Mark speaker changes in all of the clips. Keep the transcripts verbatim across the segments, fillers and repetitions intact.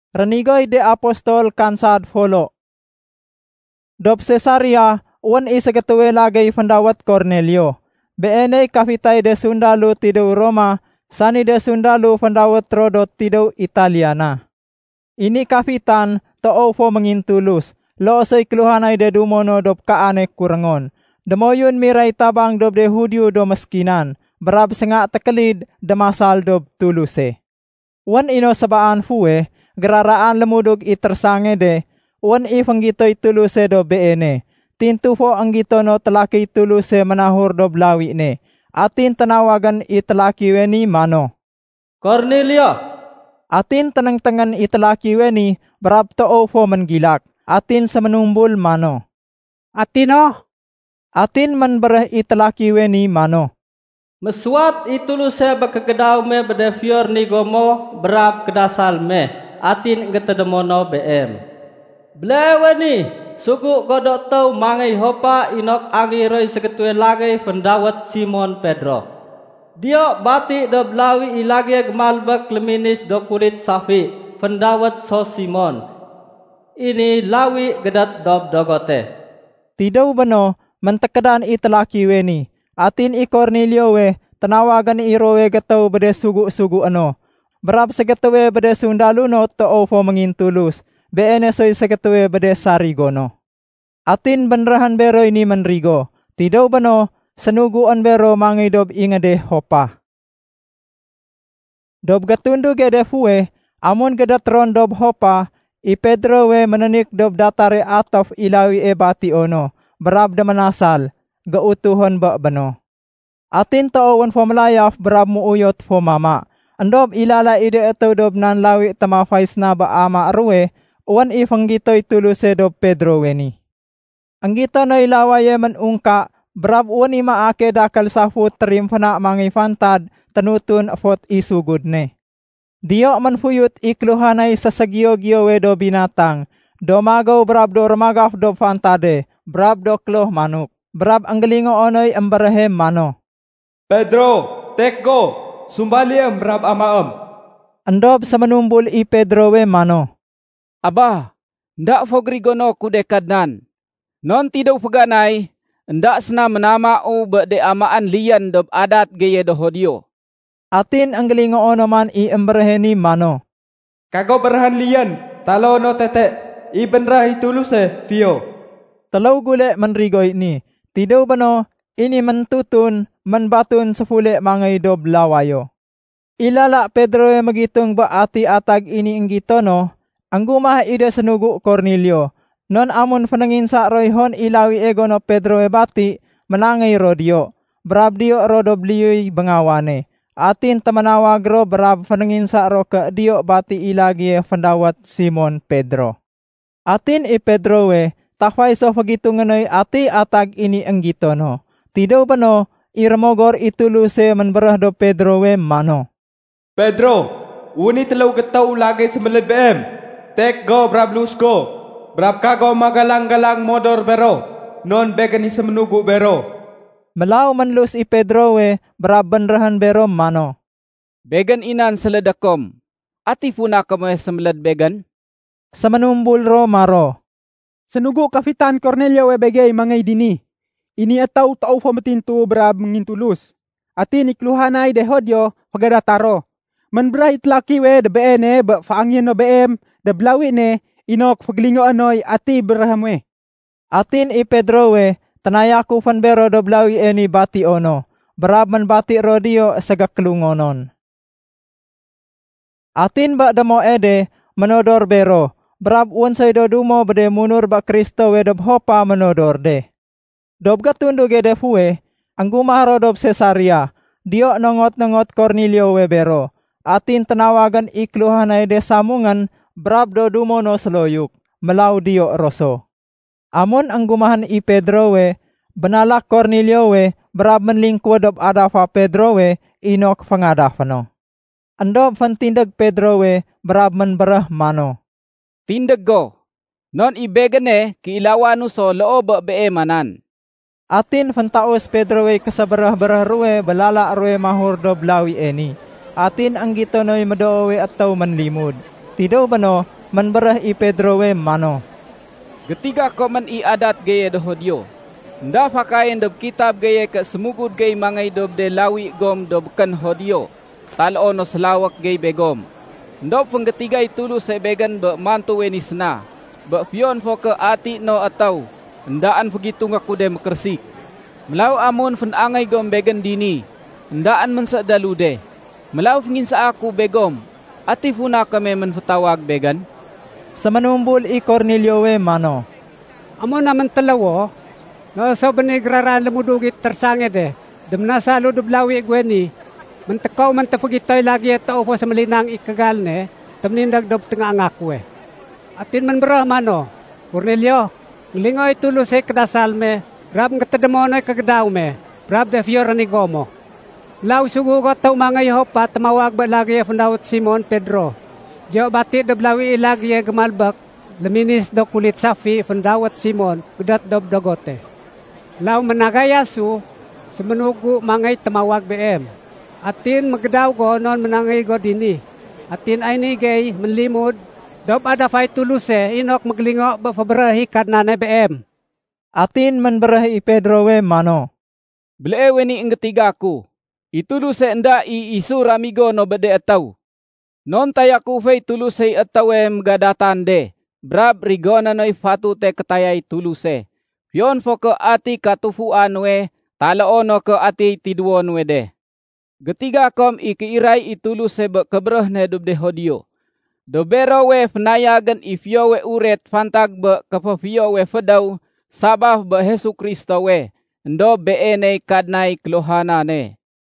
Speaker 1: Renigoy de apostol kansad folo. Dob Cesaria, uwan isagatuwe lagay pendawat Cornelio. Beene kafitay de sundalu tidaw Roma, sani de sundalu pendawat rodo tidaw Italiana. Ini kafitan too fo mengintulus, lo soy keluhanay de dumono dob kaane kurangon. Demoyun miray tabang dob de Hudiyo do meskinan, berab senga tekelid demasal dob tuluse. Wan ino sabaan fuwe, geraraan lemudug itersange de, wan i fanggitoy tuluse do beene. Tintu fo anggito no telaki tuluse menahur do blawi ne. Atin tenawagan itelaki weni mano.
Speaker 2: Cornelio.
Speaker 1: Atin tenang-tengan itelaki weni, berab too fo menggilak. Atin semenumbul mano.
Speaker 3: Atino.
Speaker 1: Atin menbereh itelaki weni mano.
Speaker 2: Mesuat ituluse bekegedaw me bedevior ni gomo berab kedasal me. Atin ngetedemono B M. Bleweni suku godok tau mangai hopa inok agi roy seketue lagay pendawat Simon Pedro. Dio bati do blawi ilagi gemalbek leminis do kurit safi pendawat so Simon. Ini lawi gedat dob dogote.
Speaker 1: Tidau beno mentekedan itelaki weni. Atin i Cornelio we tenawagan irowe getau bede sugu-sugu ano. Berab segetewe bede sundalu no too fo mengintulus. Beene soy segetewe bede sarigono. Atin benerahan bero ini menrigo. Tidau beno senuguan bero mangi dob ingade hopa. Dob gatundu gede fuwe, amun gedat ron dob hopa, i Pedro we menenik dob datare atof ilawi e bati ono. Berab de menasal, gautuhon bak beno. Atin toowan fo melayaf berab muuyot fo mama. Andob ilala ide eto dob nan lawi tamafais na ba ama arwe, uwan i fanggitoy tuluse dob Pedro weni. Anggito na ilawaye menungka, berab uwan i maake dakal safu terim fana mangi fantad, tenutun fot isugud ne. Dio menfuyut ikluhanay sa sagio-gio we do binatang, do magaw berab do remagaf do fantade, berab do kloh manuk, berab anggelingo onoy emberehem mano.
Speaker 4: Pedro, teko! Sumbaliem rab amaem.
Speaker 1: Andob sa menumbul i Pedro we mano.
Speaker 3: Abah, ndak fogrigono kudekadnan. Non tidaw paganay, ndak sena menama u de amaan lian dob adat gaya do Hudiyo.
Speaker 1: Atin ang galingo ono man i emberheni mano.
Speaker 4: Kago berhan lian, talo no tete, i benrah ituluse, fio.
Speaker 1: Telaw gule menrigoy ni, tidaw bano, ini mentutun, menbatun sefule mangay dob lawayo. Ilala Pedro e magitong ba ati atag ini inggito no, ang gumah ide senugu Cornelio. Non amon fanangin sa royhon ilawi ego no Pedro e bati, menangay rodio. Berab dio rodo bliyoy bengawane. Atin tamanawag ro berab fanangin sa ro ke dio bati ilagi pendawat Simon Pedro. Atin i Pedro we, takway so pagitunganoy ati atag ini inggito no. Tidaw ba no, irmogor ituluse menberah do Pedro we mano.
Speaker 4: Pedro, uni telaw getaw lagi semelad B M. Tek go brab lusko. Brab kago magalang-galang modor bero. Non begani semenugu bero.
Speaker 1: Melaw manlus i Pedro we brab benerahan bero mano.
Speaker 3: Began inan seledakom. Ati puna kamo semelad began?
Speaker 1: Samenumbul ro maro.
Speaker 5: Senugu kapitan Cornelio we begay mangay dini. Ini ataw tao pamatintu berab mengintulus. Atin ikluhanay de Hudiyo pagadataro. Menbrai tlaki we de beene ba faangin no B M de blawi ne inok paglingo anoy ati beraham we.
Speaker 1: Atin i Pedro we tanayaku fan bero do blawi eni bati ono. Berab menbati rodio sagaklungonon. Atin ba demo ede menodor bero. Berab unsay do dumo bede munur ba Kristo we dob hopa menodor de. Dob gatundu gede fuwe, ang gumaharo dob Cesaria, dio nongot-nongot Cornelio webero, atin tenawagan ikluhanay de samungan, brab do dumono seloyuk, melaw dio roso. Amon ang gumahan i Pedro we, benalak Cornelio we, brab menlingkwa dob adafa Pedro we, inok fangadafano. Andob fantindag Pedro we, brab menberah mano.
Speaker 3: Tindag go, non ibegane kiilawanu so loob be manan.
Speaker 1: Atin fantaos Pedro we kasabarah-barah ruwe balala ruwe mahur do blawi eni. Atin ang gitonoy madoowe at tau manlimod. Tidaw bano, menbereh i Pedro we mano.
Speaker 3: Getiga komen i adat gaya dohodio. Nda fakain dob kitab gaya ke semugud gay mangai dob de lawi gom dob ken hodio. Talo no selawak gay begom. Ndob penggetiga itulu se began be mantu weni sena. Be pion fo ke ati no atau. Ndaan begitu ngaku de mekersik. Melau amun fen angai gom began dini. Ndaan mensa dalu de. Melau fengin sa aku begom. Ati funa kami menfetawag began.
Speaker 1: Semanumbul i Cornelio we mano.
Speaker 6: Amo naman talawo. No so benigrara lemudugit tersangit eh. Demna salo dublawi gweni. Mentekaw man tafugitoy lagi at tao po sa malinang ikagal ne. Tamnindag dob tengah ngaku eh. Atin man berah mano. Cornelio. Ngelingoy tulo sa kadasal me. Brab ngatadamonoy kagadaw me. Brab de fiora ni gomo. Law sugu ko tao mga ihopa tamawag ba lagi fundawat Simon Pedro. Diyo bati dublawi ilagi gamalbak. Laminis do kulit safi fundawat Simon. Kudat dob dogote. Law managayasu, semenugu mangay tamawag B M. Atin magdaw ko non manangay ko dini. Atin ay nigay menlimod, dob ada fay tuluse, inok maglingo ba faberahi karnane B M.
Speaker 1: Atin menberahi Pedro we mano.
Speaker 3: Blewe ni ang ketiga ko, ituluse enda i isu ramigo no bade ataw. Non tayaku fay tuluse ataw e magadatan de, brab rigona noy fatute katayay tuluse. Yon fo ke ati katufuan we, talaono ke ati tiduon we de. Getiga kom ikiiray itulu sebe kebreh ne dub de hodio. Dobero we fnayagan ifyo we uret fantag be kapafyo we fedaw, sabah be Hesu Kristo we, ndo beene kadnay kelohana ne.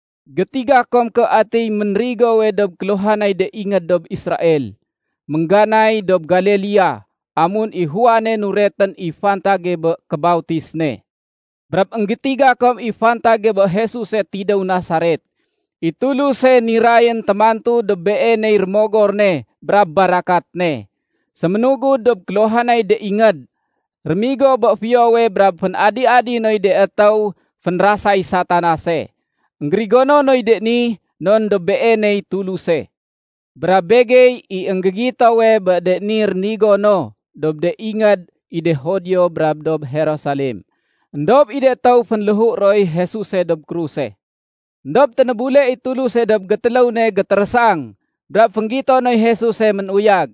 Speaker 3: Getiga kom ke ati menrigo we dob kelohanay de ingat dob Israel. Mengganay dob Galilea. Amun ihuane nuretan ifantage be kebautis ne. Brab ang getiga kom ifantage be Jesus e tidaw Nazaret. Itulu se nirayan temantu de beene irmogor ne, brab barakat ne. Semenugu dob kelohanay de ingad. Remigo be fiyowe brab fen adi-adi noy de ataw fen rasay satanase. Ngrigono noy de ni non de beene tuluse. Brab begay i anggagita we be de nir nigono. Dob de ingad ide hodio brab dob Jerusalem. Ndob ide tau fen lehu roy Jesus e dob kruse. Ndob tenebule itulu se dob getelaw ne getersang. Brab penggito noy Jesus e menuyag.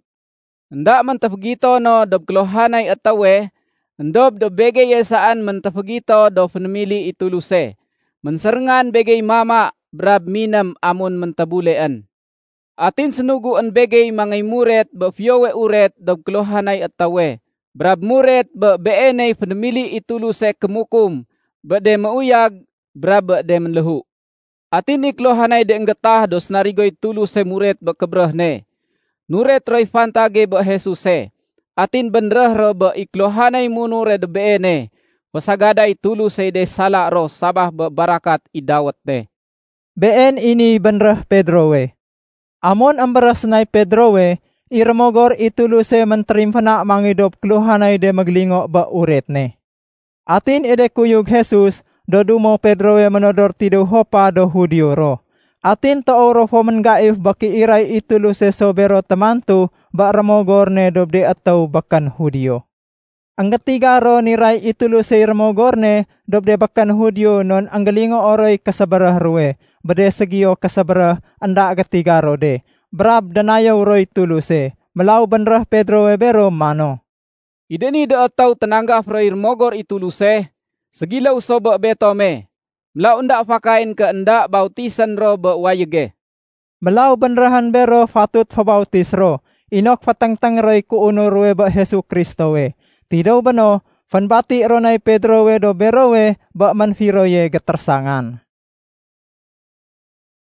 Speaker 3: Nda man tafgito no dob kelohanay atawe. Ndob dob begay saan man tafgito do fenemili itulu se. Menserengan begay mama brab minam amun mentabulean. Atin senugu an begay mangay muret be fiyowe uret dob kelohanay atawe. Brab muret be beene fenemili itulu se kemukum. Be de mauyag brab be de menlehu. Atin iklohanay de enggetah dos narigoy tulu se muret be kebreh ne. Nuret roy fantage be Jesus e. Atin benreh ro be iklohanay munure de beene. Pasagaday tulu se de sala ro sabah be barakat idawat ne.
Speaker 1: Been ini benreh Pedro we. Amon amberas nay Pedro we, irmogor itulu se mentrimfana mangidop keluhanay de maglingo ba uret ne. Atin ede kuyug Jesus, dodumo Pedro we menodor tidu hopa do hudio ro. Atin taoro fo mengaif baki iray itulu se sobero temantu ba remogor ne dob de atau bakan hudio. Ang ketiga ro niray itulu se remogor ne dob de bakan hudio non anggalingo oroy kasabarah ruwe. Bade segiyo kasabarah anda ketiga ro de. Brab danayaw roy tulu se. Melau benrah Pedro webero mano.
Speaker 3: Ide ni de atau tenanggaf roy remogor itulu se. Segilaw soba beto me. Melau ndak fakain ke ndak bautisan ro be wayege.
Speaker 1: Melau benrahan bero fatut fabautis ro. Inok fatang-tang roy kuuno ruwe ba Hesu Kristo we. Tidaw bano, fanbati ronay Pedro we do bero we ba manfiro ye getersangan.